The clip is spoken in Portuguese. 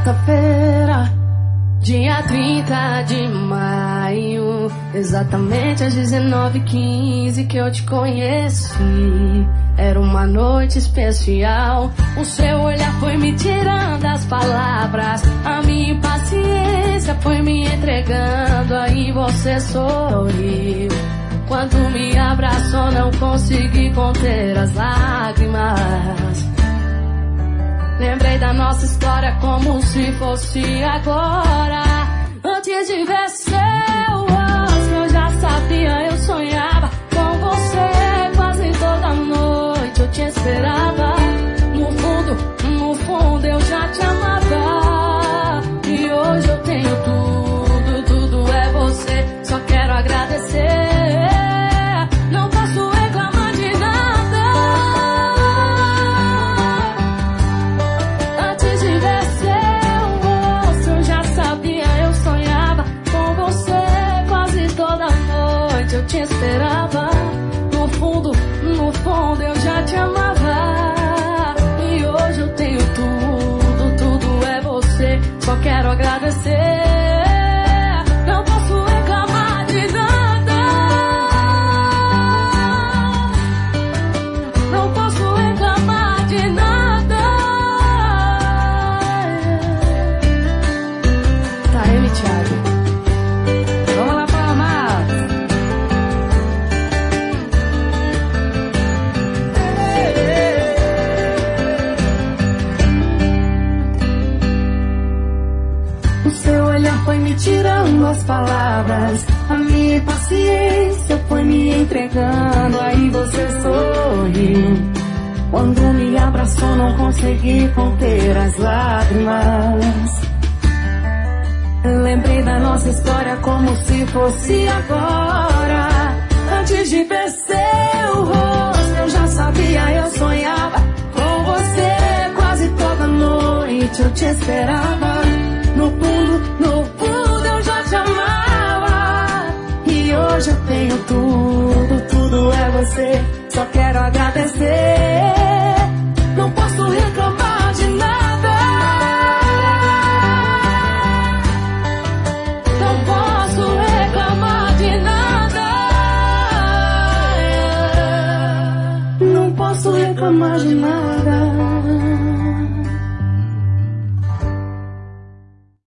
quarta-feira, dia 30 de maio, exatamente às 19h15 que eu te conheci. Era uma noite especial, o seu olhar foi me tirando as palavras, a minha impaciência foi me entregando, aí você sorriu. Quando me abraçou não consegui conter as lágrimas. Lembrei da nossa história como se fosse agora. Antes de ver seu rosto eu já sabia, eu sonhava com você quase toda noite, eu te esperava. No fundo eu já te amava. E hoje eu tenho tudo, tudo é você. Só quero agradecer. Não posso reclamar de nada. Antes de ver seu rosto eu já sabia, eu sonhava com você quase toda noite, eu te esperava. No fundo eu já te amava. E hoje eu tenho tudo, tudo é você. Só quero agradecer. Não posso reclamar de nada. Não posso reclamar de nada. Tá, ele, Thiago. Vamos lá, Palmas. O seu olhar foi me tirando as palavras, a minha impaciência foi me entregando, aí você sorriu. Quando me abraçou não consegui conter as lágrimas. Lembrei da nossa história como se fosse agora. Antes de ver seu rosto eu já sabia, eu sonhava com você quase toda noite, eu te esperava. No fundo eu já te amava. E hoje eu tenho tudo, tudo é você. Só quero agradecer. Não posso reclamar de nada. Não posso reclamar de nada. Não posso reclamar de nada.